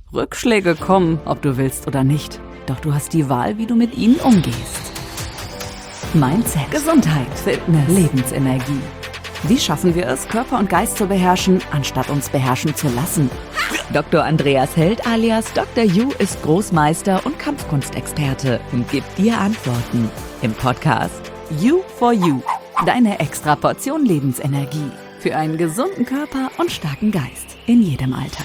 Rückschläge kommen, ob du willst oder nicht. Doch du hast die Wahl, wie du mit ihnen umgehst. Mindset, Gesundheit, Fitness, Lebensenergie. Wie schaffen wir es, Körper und Geist zu beherrschen, anstatt uns beherrschen zu lassen? Dr. Andreas Held alias Dr. Yu ist Großmeister und Kampfkunstexperte und gibt dir Antworten im Podcast You for You. Deine extra Portion Lebensenergie für einen gesunden Körper und starken Geist in jedem Alter.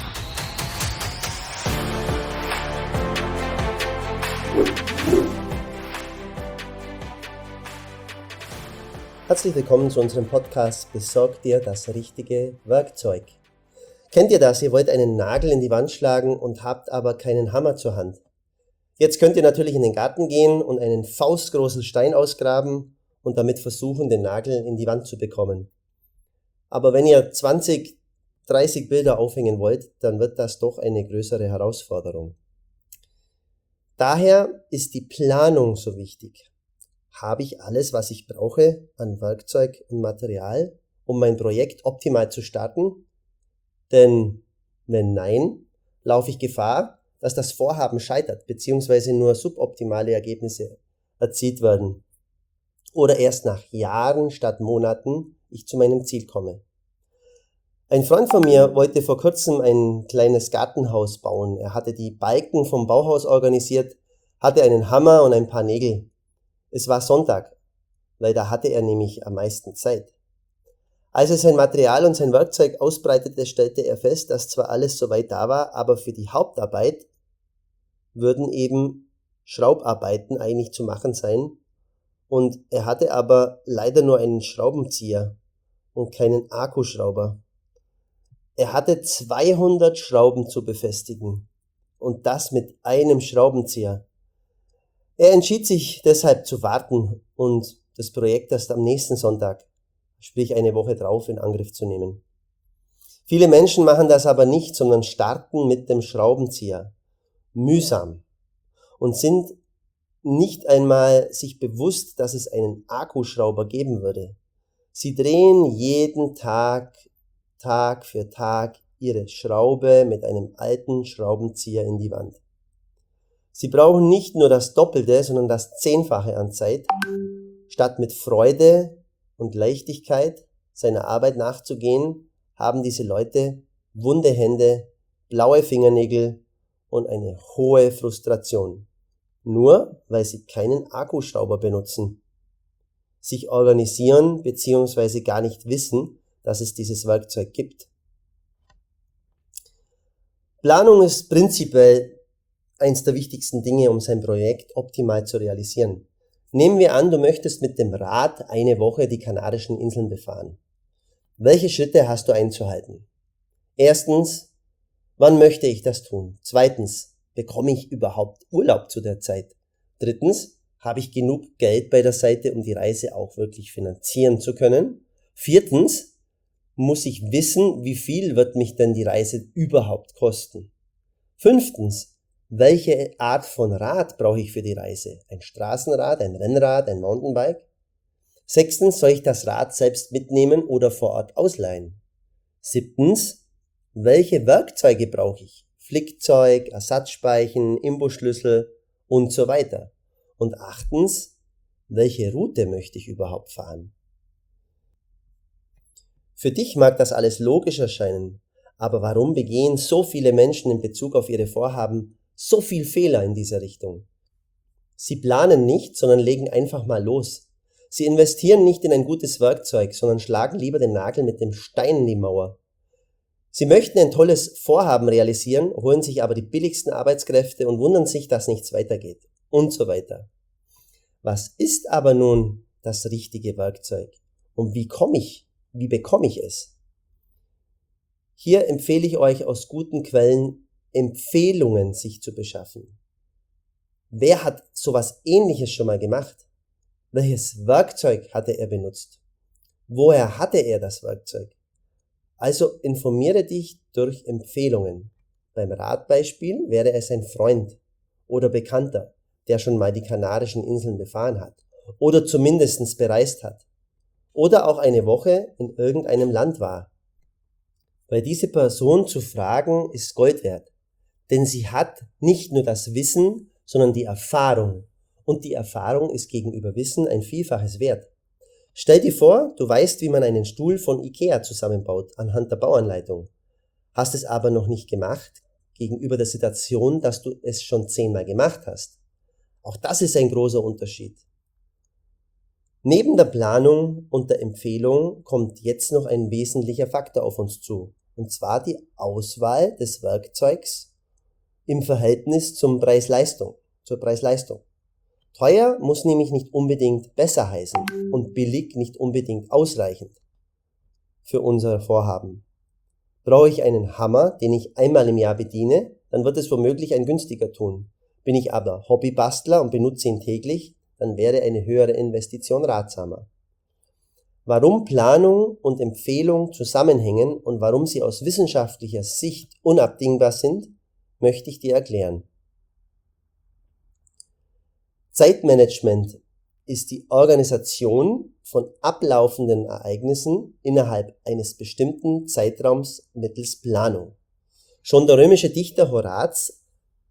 Herzlich willkommen zu unserem Podcast Besorg dir das richtige Werkzeug. Kennt ihr das? Ihr wollt einen Nagel in die Wand schlagen und habt aber keinen Hammer zur Hand. Jetzt könnt ihr natürlich in den Garten gehen und einen faustgroßen Stein ausgraben und damit versuchen, den Nagel in die Wand zu bekommen. Aber wenn ihr 20, 30 Bilder aufhängen wollt, dann wird das doch eine größere Herausforderung. Daher ist die Planung so wichtig. Habe ich alles, was ich brauche an Werkzeug und Material, um mein Projekt optimal zu starten? Denn wenn nein, laufe ich Gefahr, dass das Vorhaben scheitert bzw. nur suboptimale Ergebnisse erzielt werden. Oder erst nach Jahren statt Monaten ich zu meinem Ziel komme. Ein Freund von mir wollte vor kurzem ein kleines Gartenhaus bauen. Er hatte die Balken vom Bauhaus organisiert, hatte einen Hammer und ein paar Nägel. Es war Sonntag, weil da hatte er nämlich am meisten Zeit. Als er sein Material und sein Werkzeug ausbreitete, stellte er fest, dass zwar alles soweit da war, aber für die Hauptarbeit würden eben Schraubarbeiten eigentlich zu machen sein. Und er hatte aber leider nur einen Schraubenzieher und keinen Akkuschrauber. Er hatte 200 Schrauben zu befestigen und das mit einem Schraubenzieher. Er entschied sich deshalb zu warten und das Projekt erst am nächsten Sonntag, sprich eine Woche drauf, in Angriff zu nehmen. Viele Menschen machen das aber nicht, sondern starten mit dem Schraubenzieher. Mühsam. Und sind nicht einmal sich bewusst, dass es einen Akkuschrauber geben würde. Sie drehen jeden Tag, Tag für Tag, ihre Schraube mit einem alten Schraubenzieher in die Wand. Sie brauchen nicht nur das Doppelte, sondern das Zehnfache an Zeit, statt mit Freude und Leichtigkeit seiner Arbeit nachzugehen, haben diese Leute wunde Hände, blaue Fingernägel und eine hohe Frustration. Nur weil sie keinen Akkuschrauber benutzen, sich organisieren bzw. gar nicht wissen, dass es dieses Werkzeug gibt. Planung ist prinzipiell eins der wichtigsten Dinge, um sein Projekt optimal zu realisieren. Nehmen wir an, du möchtest mit dem Rad eine Woche die Kanarischen Inseln befahren. Welche Schritte hast du einzuhalten? Erstens, wann möchte ich das tun? Zweitens, bekomme ich überhaupt Urlaub zu der Zeit? Drittens, habe ich genug Geld bei der Seite, um die Reise auch wirklich finanzieren zu können? Viertens, muss ich wissen, wie viel wird mich denn die Reise überhaupt kosten? Fünftens, welche Art von Rad brauche ich für die Reise? Ein Straßenrad, ein Rennrad, ein Mountainbike? Sechstens, soll ich das Rad selbst mitnehmen oder vor Ort ausleihen? Siebtens, welche Werkzeuge brauche ich? Flickzeug, Ersatzspeichen, Imbusschlüssel und so weiter. Und achtens, welche Route möchte ich überhaupt fahren? Für dich mag das alles logisch erscheinen, aber warum begehen so viele Menschen in Bezug auf ihre Vorhaben so viel Fehler in dieser Richtung? Sie planen nicht, sondern legen einfach mal los. Sie investieren nicht in ein gutes Werkzeug, sondern schlagen lieber den Nagel mit dem Stein in die Mauer. Sie möchten ein tolles Vorhaben realisieren, holen sich aber die billigsten Arbeitskräfte und wundern sich, dass nichts weitergeht und so weiter. Was ist aber nun das richtige Werkzeug? Und wie bekomme ich es? Hier empfehle ich euch aus guten Quellen Empfehlungen sich zu beschaffen. Wer hat sowas Ähnliches schon mal gemacht? Welches Werkzeug hatte er benutzt? Woher hatte er das Werkzeug? Also informiere dich durch Empfehlungen. Beim Radbeispiel wäre es ein Freund oder Bekannter, der schon mal die Kanarischen Inseln befahren hat oder zumindest bereist hat oder auch eine Woche in irgendeinem Land war. Weil diese Person zu fragen ist Gold wert. denn sie hat nicht nur das Wissen, sondern die Erfahrung. Und die Erfahrung ist gegenüber Wissen ein Vielfaches wert. Stell dir vor, du weißt, wie man einen Stuhl von Ikea zusammenbaut anhand der Bauanleitung. Hast es aber noch nicht gemacht, gegenüber der Situation, dass du es schon 10-mal gemacht hast. Auch das ist ein großer Unterschied. Neben der Planung und der Empfehlung kommt jetzt noch ein wesentlicher Faktor auf uns zu, und zwar die Auswahl des Werkzeugs im Verhältnis zur Preis-Leistung. Teuer muss nämlich nicht unbedingt besser heißen und billig nicht unbedingt ausreichend für unser Vorhaben. Brauche ich einen Hammer, den ich einmal im Jahr bediene, dann wird es womöglich ein günstiger tun. Bin ich aber Hobbybastler und benutze ihn täglich, dann wäre eine höhere Investition ratsamer. Warum Planung und Empfehlung zusammenhängen und warum sie aus wissenschaftlicher Sicht unabdingbar sind, möchte ich dir erklären. Zeitmanagement ist die Organisation von ablaufenden Ereignissen innerhalb eines bestimmten Zeitraums mittels Planung. Schon der römische Dichter Horaz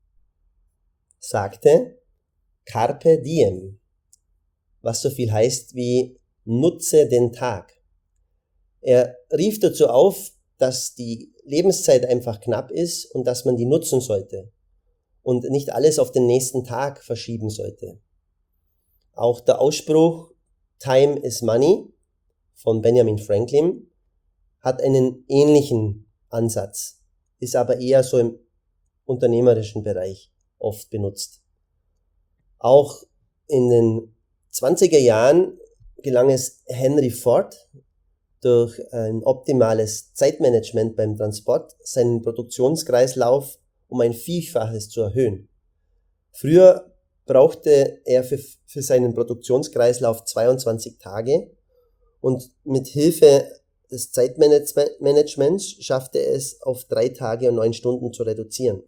sagte Carpe diem, was so viel heißt wie nutze den Tag. Er rief dazu auf, dass die Lebenszeit einfach knapp ist und dass man die nutzen sollte und nicht alles auf den nächsten Tag verschieben sollte. Auch der Ausspruch Time is Money von Benjamin Franklin hat einen ähnlichen Ansatz, ist aber eher so im unternehmerischen Bereich oft benutzt. Auch in den 20er Jahren gelang es Henry Ford durch ein optimales Zeitmanagement beim Transport seinen Produktionskreislauf um ein Vielfaches zu erhöhen. Früher brauchte er für seinen Produktionskreislauf 22 Tage und mit Hilfe des Zeitmanagements schaffte er es auf 3 Tage und 9 Stunden zu reduzieren.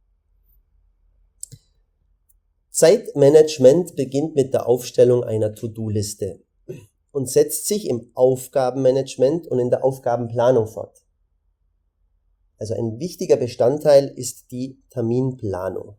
Zeitmanagement beginnt mit der Aufstellung einer To-Do-Liste und setzt sich im Aufgabenmanagement und in der Aufgabenplanung fort. Also ein wichtiger Bestandteil ist die Terminplanung.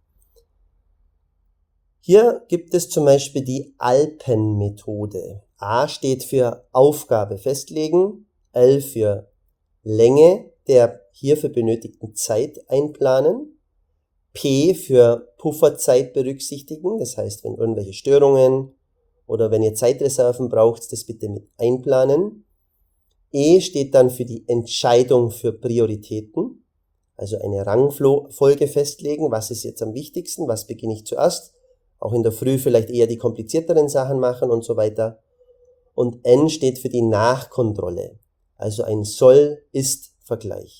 Hier gibt es zum Beispiel die Alpen-Methode. A steht für Aufgabe festlegen, L für Länge der hierfür benötigten Zeit einplanen, P für Pufferzeit berücksichtigen, das heißt, wenn irgendwelche Störungen oder wenn ihr Zeitreserven braucht, das bitte mit einplanen. E steht dann für die Entscheidung für Prioritäten, also eine Rangfolge festlegen, was ist jetzt am wichtigsten, was beginne ich zuerst, auch in der Früh vielleicht eher die komplizierteren Sachen machen und so weiter. Und N steht für die Nachkontrolle, also ein Soll-Ist-Vergleich.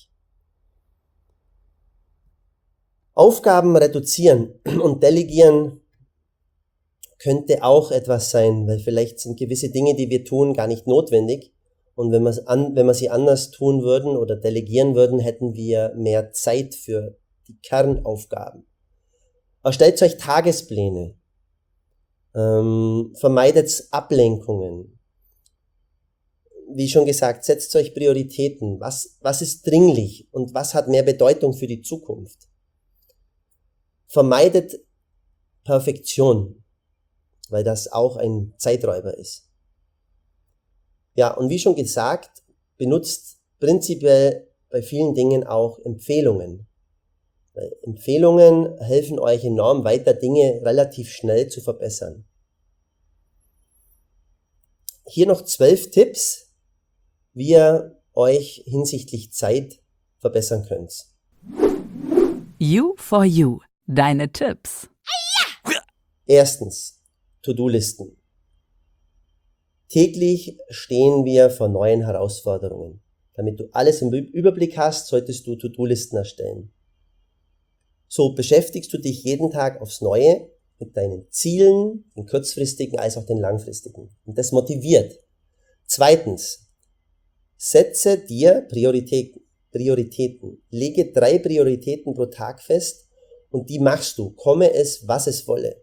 Aufgaben reduzieren und delegieren könnte auch etwas sein, weil vielleicht sind gewisse Dinge, die wir tun, gar nicht notwendig. Und wenn wir sie anders tun würden oder delegieren würden, hätten wir mehr Zeit für die Kernaufgaben. Erstellt euch Tagespläne. Vermeidet Ablenkungen. Wie schon gesagt, setzt euch Prioritäten. Was ist dringlich und was hat mehr Bedeutung für die Zukunft? Vermeidet Perfektion, weil das auch ein Zeiträuber ist. Ja, und wie schon gesagt, benutzt prinzipiell bei vielen Dingen auch Empfehlungen. Weil Empfehlungen helfen euch enorm weiter, Dinge relativ schnell zu verbessern. Hier noch 12 Tipps, wie ihr euch hinsichtlich Zeit verbessern könnt. You for You. Deine Tipps. Erstens, To-Do-Listen. Täglich stehen wir vor neuen Herausforderungen. Damit du alles im Überblick hast, solltest du To-Do-Listen erstellen. So beschäftigst du dich jeden Tag aufs Neue mit deinen Zielen, den kurzfristigen als auch den langfristigen. Und das motiviert. Zweitens, setze dir Prioritäten. Lege 3 Prioritäten pro Tag fest und die machst du, komme es, was es wolle.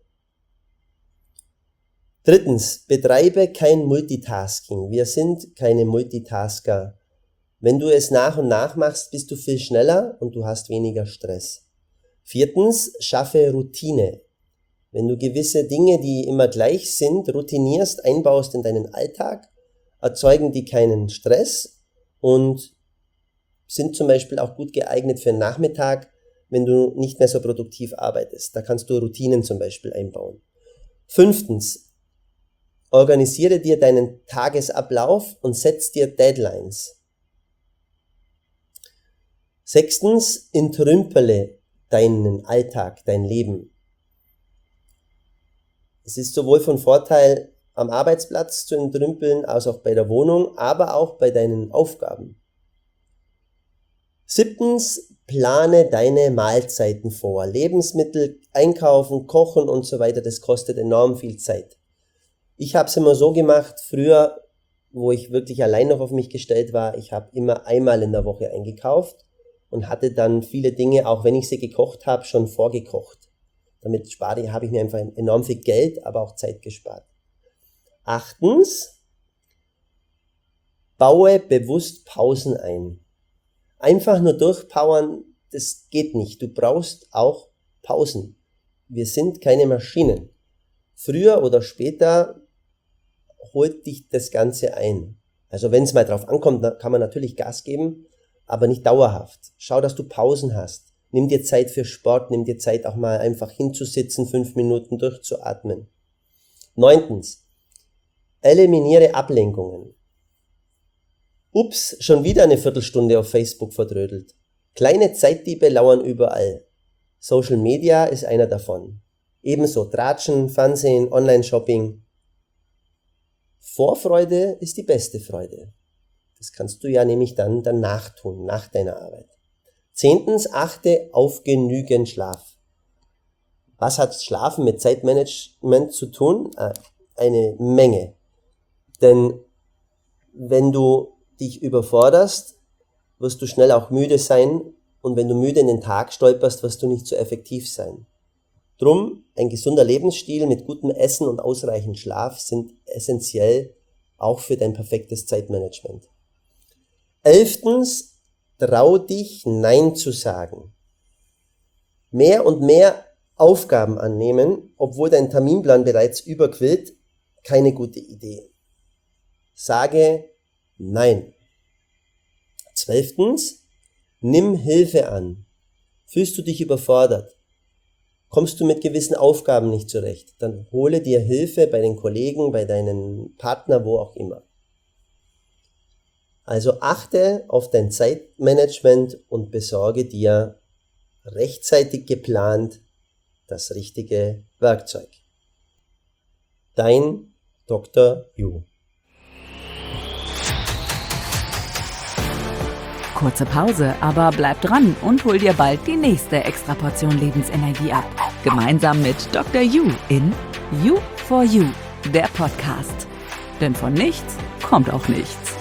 Drittens, betreibe kein Multitasking. Wir sind keine Multitasker. Wenn du es nach und nach machst, bist du viel schneller und du hast weniger Stress. 4. Schaffe Routine. Wenn du gewisse Dinge, die immer gleich sind, routinierst, einbaust in deinen Alltag, erzeugen die keinen Stress und sind zum Beispiel auch gut geeignet für den Nachmittag, wenn du nicht mehr so produktiv arbeitest. Da kannst du Routinen zum Beispiel einbauen. 5. Organisiere dir deinen Tagesablauf und setz dir Deadlines. 6. Entrümpele deinen Alltag, dein Leben. Es ist sowohl von Vorteil, am Arbeitsplatz zu entrümpeln, als auch bei der Wohnung, aber auch bei deinen Aufgaben. 7. Plane deine Mahlzeiten vor. Lebensmittel einkaufen, kochen und so weiter, das kostet enorm viel Zeit. Ich habe es immer so gemacht, früher, wo ich wirklich allein noch auf mich gestellt war, ich habe immer einmal in der Woche eingekauft und hatte dann viele Dinge, auch wenn ich sie gekocht habe, schon vorgekocht. Damit habe ich mir einfach enorm viel Geld, aber auch Zeit gespart. 8. Baue bewusst Pausen ein. Einfach nur durchpowern, das geht nicht. Du brauchst auch Pausen. Wir sind keine Maschinen. Früher oder später holt dich das Ganze ein. Also wenn es mal drauf ankommt, dann kann man natürlich Gas geben, aber nicht dauerhaft. Schau, dass du Pausen hast. Nimm dir Zeit für Sport, nimm dir Zeit auch mal einfach hinzusitzen, 5 Minuten durchzuatmen. 9. Eliminiere Ablenkungen. Ups, schon wieder eine Viertelstunde auf Facebook verdrödelt. Kleine Zeitdiebe lauern überall. Social Media ist einer davon. Ebenso Tratschen, Fernsehen, Online-Shopping. Vorfreude ist die beste Freude. Das kannst du ja nämlich dann danach tun, nach deiner Arbeit. 10. Achte auf genügend Schlaf. Was hat Schlafen mit Zeitmanagement zu tun? Eine Menge. Denn wenn du dich überforderst, wirst du schnell auch müde sein und wenn du müde in den Tag stolperst, wirst du nicht so effektiv sein. Drum, ein gesunder Lebensstil mit gutem Essen und ausreichend Schlaf sind essentiell auch für dein perfektes Zeitmanagement. 11. Trau dich, Nein zu sagen. Mehr und mehr Aufgaben annehmen, obwohl dein Terminplan bereits überquillt, keine gute Idee. Sage Nein. 12. Nimm Hilfe an. Fühlst du dich überfordert? Kommst du mit gewissen Aufgaben nicht zurecht? Dann hole dir Hilfe bei den Kollegen, bei deinem Partner, wo auch immer. Also achte auf dein Zeitmanagement und besorge dir rechtzeitig geplant das richtige Werkzeug. Dein Dr. Yu. Kurze Pause, aber bleib dran und hol dir bald die nächste Extraportion Lebensenergie ab. Gemeinsam mit Dr. Yu in You for You, der Podcast. Denn von nichts kommt auch nichts.